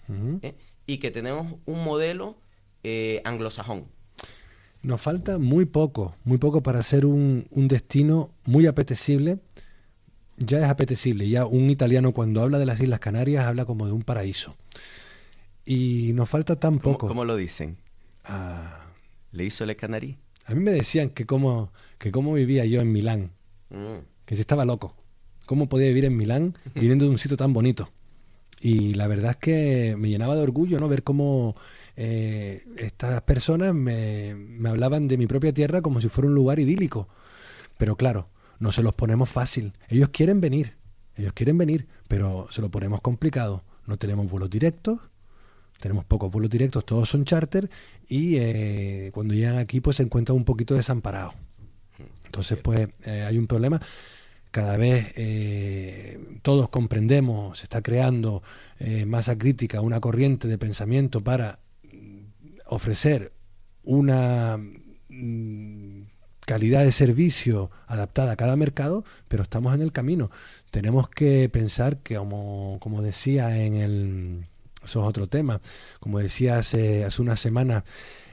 y que tenemos un modelo anglosajón. Nos falta muy poco para ser un destino muy apetecible. Ya es apetecible, ya un italiano cuando habla de las Islas Canarias habla como de un paraíso. Y nos falta tan poco. ¿Cómo lo dicen? ¿Le hizo le Canarí? A mí me decían que cómo vivía yo en Milán, que si estaba loco. ¿Cómo podía vivir en Milán viniendo de un sitio tan bonito? Y la verdad es que me llenaba de orgullo, ¿no? Ver cómo estas personas me hablaban de mi propia tierra como si fuera un lugar idílico. Pero claro, no se los ponemos fácil. Ellos quieren venir, pero se lo ponemos complicado. No tenemos vuelos directos, tenemos pocos vuelos directos, todos son charter, y cuando llegan aquí pues se encuentran un poquito desamparados. Entonces pues hay un problema. Cada vez todos comprendemos, se está creando masa crítica, una corriente de pensamiento para ofrecer una calidad de servicio adaptada a cada mercado, pero estamos en el camino. Tenemos que pensar que, como decía eso es otro tema, como decía hace una semana,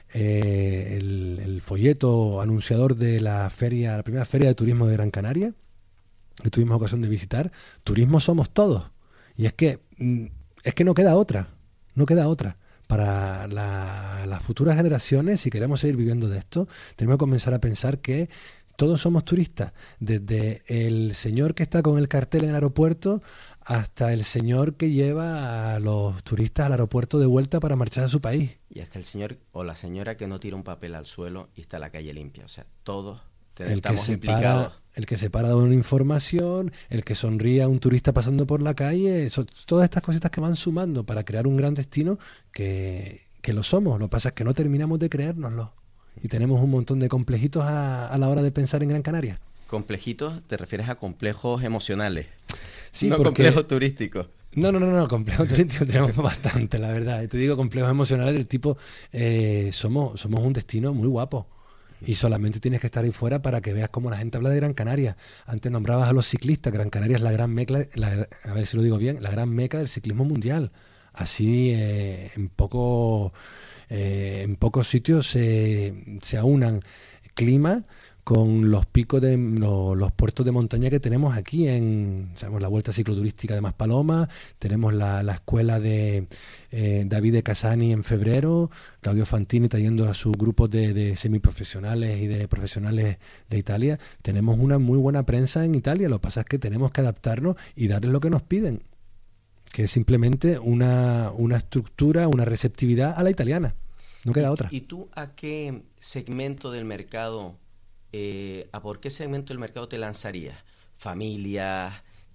el folleto anunciador de la primera feria de turismo de Gran Canaria, que tuvimos ocasión de visitar, turismo somos todos. Y es que no queda otra. Para las futuras generaciones, si queremos seguir viviendo de esto, tenemos que comenzar a pensar que todos somos turistas, desde el señor que está con el cartel en el aeropuerto hasta el señor que lleva a los turistas al aeropuerto de vuelta para marchar a su país. Y hasta el señor o la señora que no tira un papel al suelo y está la calle limpia. O sea, todos estamos implicados. El que se para de una información, el que sonríe a un turista pasando por la calle, todas estas cositas que van sumando para crear un gran destino que lo somos. Lo que pasa es que no terminamos de creérnoslo y tenemos un montón de complejitos a la hora de pensar en Gran Canaria. ¿Complejitos? ¿Te refieres a complejos emocionales? Sí, no complejos turísticos. No, complejos turísticos tenemos bastante, la verdad. Y te digo complejos emocionales del tipo, somos un destino muy guapo. Y solamente tienes que estar ahí fuera para que veas cómo la gente habla de Gran Canaria. Antes nombrabas a los ciclistas. Gran Canaria es la gran meca, a ver si lo digo bien, la gran meca del ciclismo mundial. Así en pocos sitios se aunan clima con los picos de los puertos de montaña que tenemos aquí. Sabemos la Vuelta Cicloturística de Maspalomas, tenemos la escuela de David de Casani en febrero, Claudio Fantini trayendo a sus grupos de semiprofesionales y de profesionales de Italia. Tenemos una muy buena prensa en Italia, lo que pasa es que tenemos que adaptarnos y darles lo que nos piden, que es simplemente una estructura, una receptividad a la italiana. No queda otra. ¿Y tú a qué segmento del mercado... ¿a por qué segmento del mercado te lanzarías? ¿Familias?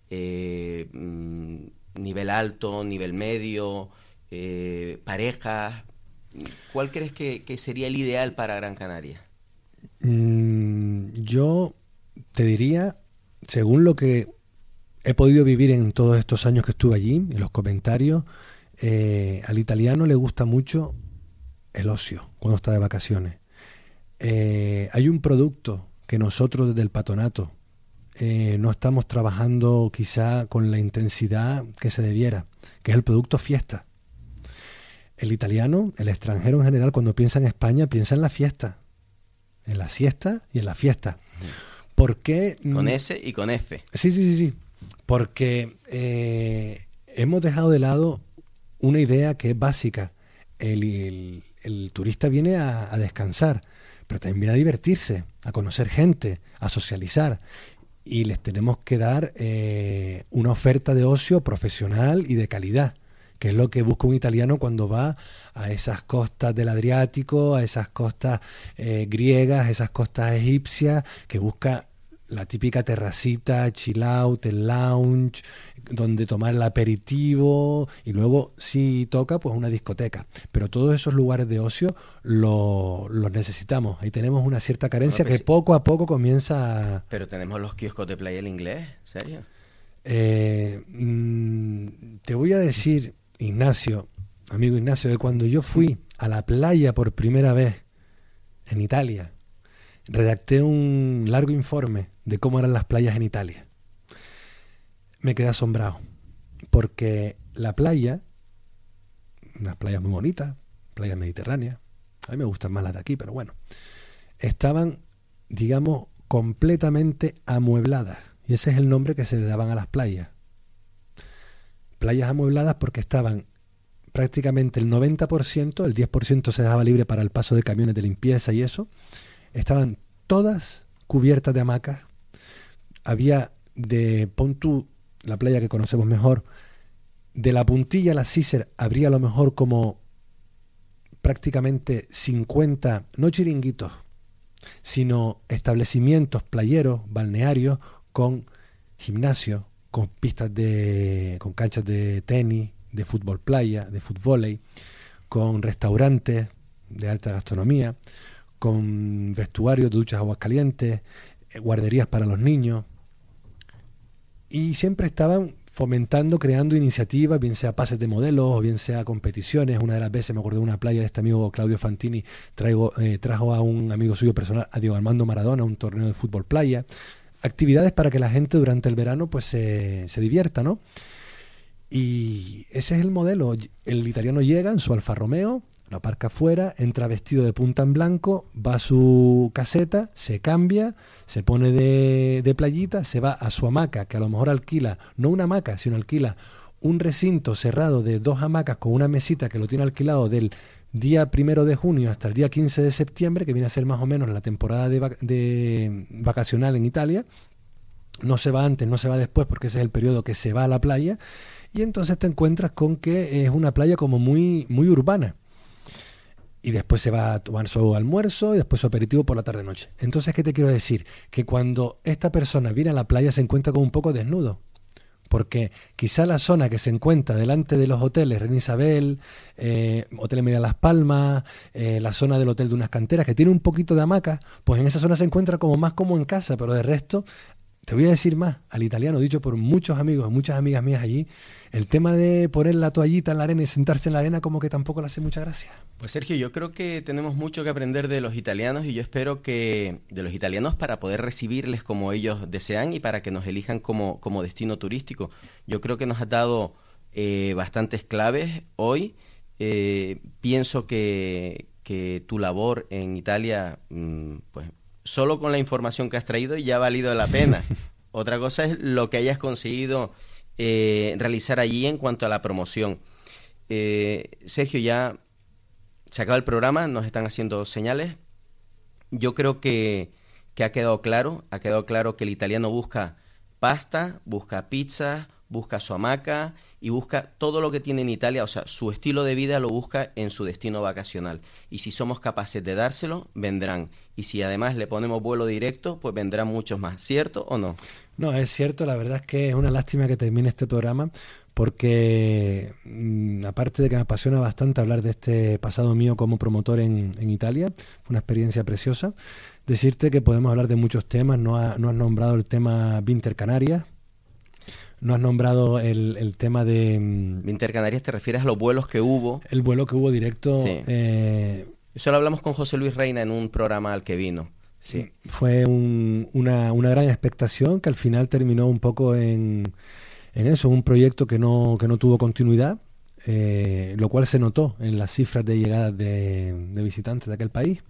¿Nivel alto? ¿Nivel medio? ¿Parejas? ¿Cuál crees que sería el ideal para Gran Canaria? Yo te diría, según lo que he podido vivir en todos estos años que estuve allí, en los comentarios, al italiano le gusta mucho el ocio cuando está de vacaciones. Hay un producto que nosotros desde el patronato no estamos trabajando quizá con la intensidad que se debiera, que es el producto fiesta. El italiano, el extranjero en general, cuando piensa en España, piensa en la fiesta, en la siesta y en la fiesta. ¿Por qué? Con S y con F. Sí. Porque hemos dejado de lado una idea que es básica. El turista viene a descansar, pero también viene a divertirse, a conocer gente, a socializar. Y les tenemos que dar una oferta de ocio profesional y de calidad, que es lo que busca un italiano cuando va a esas costas del Adriático, a esas costas griegas, esas costas egipcias, que busca la típica terracita, chill out, el lounge, donde tomar el aperitivo y luego, si toca, pues una discoteca. Pero todos esos lugares de ocio los necesitamos. Ahí tenemos una cierta carencia que poco a poco comienza a... Pero tenemos los kioscos de Playa del Inglés, ¿serio? Te voy a decir, amigo Ignacio, que cuando yo fui a la playa por primera vez en Italia, redacté un largo informe de cómo eran las playas en Italia. Me quedé asombrado, porque la playa unas playas muy bonitas, playas mediterráneas. A mí me gustan más las de aquí, pero bueno. Estaban, digamos, completamente amuebladas. Y ese es el nombre que se le daban a las playas. Playas amuebladas porque estaban prácticamente el 90%, el 10% se dejaba libre para el paso de camiones de limpieza y eso. Estaban todas cubiertas de hamacas. Había pon tú la playa que conocemos mejor, de la puntilla a la Cícer habría a lo mejor como prácticamente 50, no chiringuitos, sino establecimientos playeros, balnearios, con gimnasio, con pistas con canchas de tenis, de fútbol playa, de fútbol, con restaurantes de alta gastronomía, con vestuarios, duchas, aguas calientes, guarderías para los niños. Y siempre estaban fomentando, creando iniciativas, bien sea pases de modelos o bien sea competiciones. Una de las veces, me acuerdo de una playa de este amigo Claudio Fantini, trajo a un amigo suyo personal, a Diego Armando Maradona, a un torneo de fútbol playa. Actividades para que la gente durante el verano pues se divierta, ¿no? Y ese es el modelo. El italiano llega en su Alfa Romeo, lo aparca afuera, entra vestido de punta en blanco, va a su caseta, se cambia, se pone de playita, se va a su hamaca, que a lo mejor alquila, no una hamaca, sino alquila un recinto cerrado de 2 hamacas con una mesita que lo tiene alquilado del día 1 de junio hasta el día 15 de septiembre, que viene a ser más o menos la temporada de vacacional en Italia. No se va antes, no se va después, porque ese es el periodo que se va a la playa. Y entonces te encuentras con que es una playa como muy, muy urbana. Y después se va a tomar su almuerzo y después su aperitivo por la tarde-noche. Entonces, ¿qué te quiero decir? Que cuando esta persona viene a la playa se encuentra como un poco desnudo. Porque quizá la zona que se encuentra delante de los hoteles, Reina Isabel, Hotel Media Las Palmas, la zona del Hotel de unas Canteras, que tiene un poquito de hamaca, pues en esa zona se encuentra como más como en casa, pero de resto, te voy a decir más, al italiano, dicho por muchos amigos, muchas amigas mías allí, el tema de poner la toallita en la arena y sentarse en la arena como que tampoco le hace mucha gracia. Pues Sergio, yo creo que tenemos mucho que aprender de los italianos y yo espero que de los italianos para poder recibirles como ellos desean y para que nos elijan como destino turístico. Yo creo que nos has dado bastantes claves hoy. Pienso que tu labor en Italia, pues solo con la información que has traído ya ha valido la pena. Otra cosa es lo que hayas conseguido realizar allí en cuanto a la promoción. Sergio, ya se acaba el programa, nos están haciendo señales. Yo creo que ha quedado claro que el italiano busca pasta, busca pizza, busca su hamaca y busca todo lo que tiene en Italia, o sea, su estilo de vida lo busca en su destino vacacional. Y si somos capaces de dárselo, vendrán. Y si además le ponemos vuelo directo, pues vendrán muchos más. ¿Cierto o no? No, es cierto. La verdad es que es una lástima que termine este programa porque, aparte de que me apasiona bastante hablar de este pasado mío como promotor en Italia, fue una experiencia preciosa. Decirte que podemos hablar de muchos temas. No has nombrado el tema Winter Canarias. No has nombrado el tema de... Winter Canarias, ¿te refieres a los vuelos que hubo? El vuelo que hubo directo. Sí. Eso lo hablamos con José Luis Reina en un programa al que vino. Sí. Fue una gran expectación que al final terminó un poco en eso, un proyecto que no tuvo continuidad, lo cual se notó en las cifras de llegadas de visitantes de aquel país.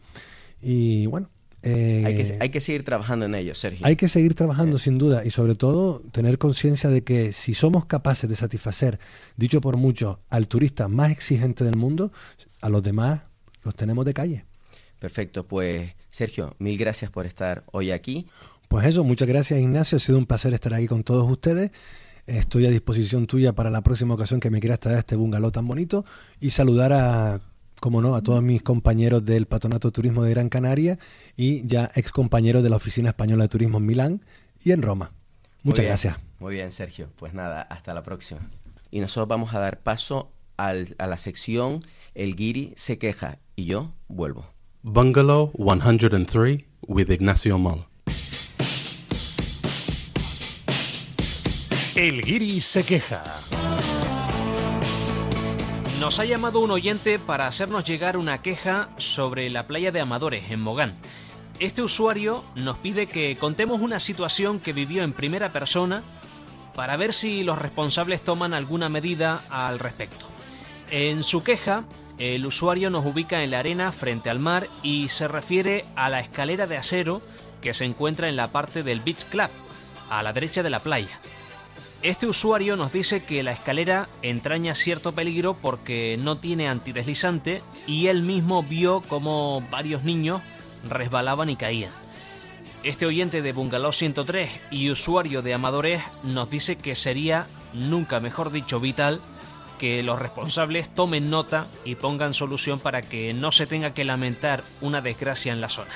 Y bueno... Hay que seguir trabajando en ello, Sergio. Hay que seguir trabajando sin duda y sobre todo tener conciencia de que si somos capaces de satisfacer, dicho por muchos, al turista más exigente del mundo, a los demás los tenemos de calle. Perfecto, pues Sergio, mil gracias por estar hoy aquí. Pues eso, muchas gracias Ignacio, ha sido un placer estar aquí con todos ustedes. Estoy a disposición tuya para la próxima ocasión que me quieras traer a este bungalow tan bonito y saludar a todos mis compañeros del Patronato de Turismo de Gran Canaria y ya ex compañeros de la Oficina Española de Turismo en Milán y en Roma. Muchas gracias. Muy bien, Sergio. Pues nada, hasta la próxima. Y nosotros vamos a dar paso a la sección El Guiri se queja y yo vuelvo. Bungalow 103 with Ignacio Moll. El Guiri se queja. Nos ha llamado un oyente para hacernos llegar una queja sobre la playa de Amadores, en Mogán. Este usuario nos pide que contemos una situación que vivió en primera persona para ver si los responsables toman alguna medida al respecto. En su queja, el usuario nos ubica en la arena frente al mar y se refiere a la escalera de acero que se encuentra en la parte del Beach Club, a la derecha de la playa. Este usuario nos dice que la escalera entraña cierto peligro porque no tiene antideslizante y él mismo vio cómo varios niños resbalaban y caían. Este oyente de Bungalow 103 y usuario de Amadores nos dice que sería, nunca mejor dicho, vital que los responsables tomen nota y pongan solución para que no se tenga que lamentar una desgracia en la zona.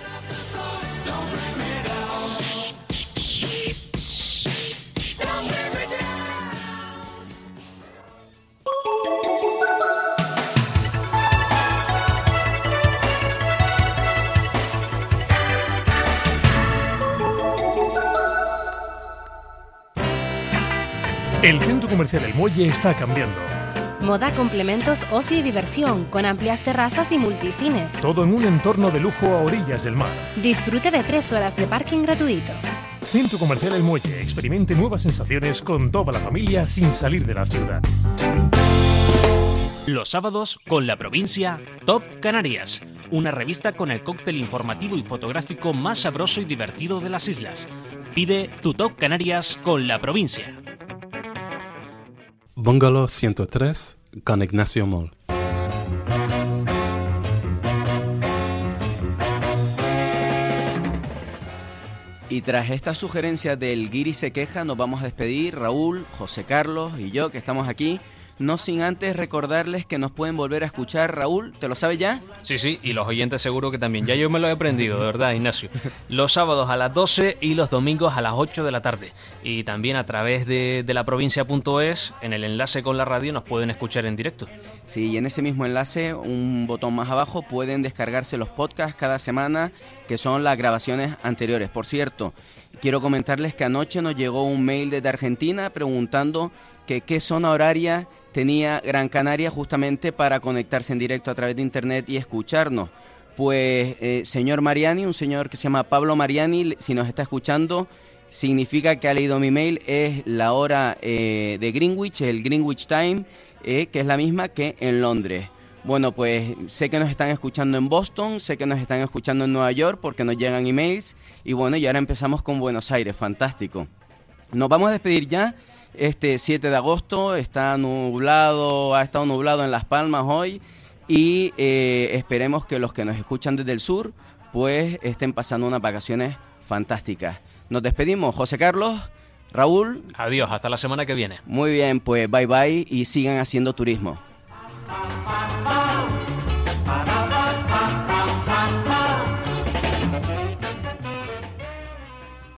El centro comercial El Muelle está cambiando. Moda, complementos, ocio y diversión, con amplias terrazas y multicines. Todo en un entorno de lujo a orillas del mar. Disfrute de 3 horas de parking gratuito. Centro comercial El Muelle. Experimente nuevas sensaciones con toda la familia sin salir de la ciudad. Los sábados, con la provincia, Top Canarias. Una revista con el cóctel informativo y fotográfico más sabroso y divertido de las islas. Pide tu Top Canarias con la provincia. Bungalow 103 con Ignacio Moll. Y tras esta sugerencia del Guiri se queja, nos vamos a despedir, Raúl, José Carlos y yo, que estamos aquí, no sin antes recordarles que nos pueden volver a escuchar. Raúl, ¿te lo sabes ya? Sí, y los oyentes seguro que también. Ya yo me lo he aprendido, de verdad, Ignacio. Los sábados a las 12 y los domingos a las 8 de la tarde. Y también a través de laprovincia.es, en el enlace con la radio, nos pueden escuchar en directo. Sí, y en ese mismo enlace, un botón más abajo, pueden descargarse los podcasts cada semana, que son las grabaciones anteriores. Por cierto, quiero comentarles que anoche nos llegó un mail desde Argentina preguntando que qué zona horaria tenía Gran Canaria justamente para conectarse en directo a través de internet y escucharnos. Pues, señor Mariani, un señor que se llama Pablo Mariani, si nos está escuchando, significa que ha leído mi mail, es la hora de Greenwich, el Greenwich Time, que es la misma que en Londres. Bueno, pues sé que nos están escuchando en Boston, sé que nos están escuchando en Nueva York porque nos llegan emails, y bueno, y ahora empezamos con Buenos Aires, fantástico. Nos vamos a despedir ya. Este 7 de agosto está nublado, ha estado nublado en Las Palmas hoy y esperemos que los que nos escuchan desde el sur pues estén pasando unas vacaciones fantásticas. Nos despedimos, José Carlos, Raúl. Adiós, hasta la semana que viene. Muy bien, pues bye bye y sigan haciendo turismo.